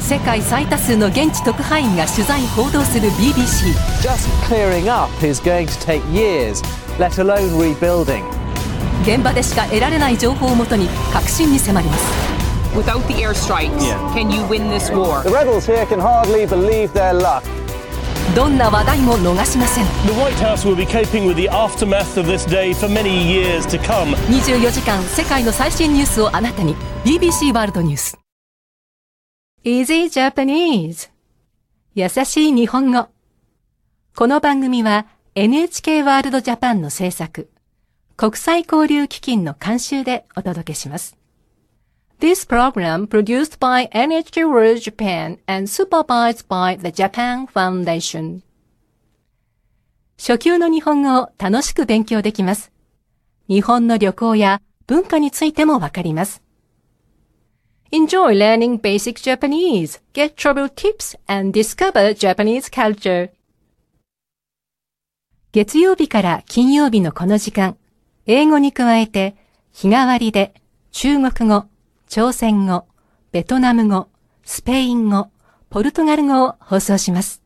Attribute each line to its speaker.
Speaker 1: 世界最多数の現地特派員が取材報道する BBC。
Speaker 2: Just clearing up is going to take years, let alone rebuilding.
Speaker 1: 現場でしか得られない情報をもとに核心に迫ります。
Speaker 3: Without the airstrikes, can you win this war?
Speaker 2: The rebels here can hardly believe their luck.
Speaker 1: どんな話題も逃しません。
Speaker 4: The White House will be coping with the aftermath of this day for many years to come.
Speaker 1: 24時間世界の最新ニュースをあなたに BBC ワールドニュース。 Easy Japanese 優しい日本語。この番組は NHK ワールドジャパンの制作、国際交流基金の監修でお届けします。This program produced by NHK World Japan and supervised by the Japan Foundation. 初級の日本語を楽しく勉強できます。日本の旅行や文化についてもわかります。Enjoy learning basic Japanese, get travel tips, and discover Japanese culture. 月曜日から金曜日のこの時間、英語に加えて日替わりで中国語、朝鮮語、ベトナム語、スペイン語、ポルトガル語を放送します。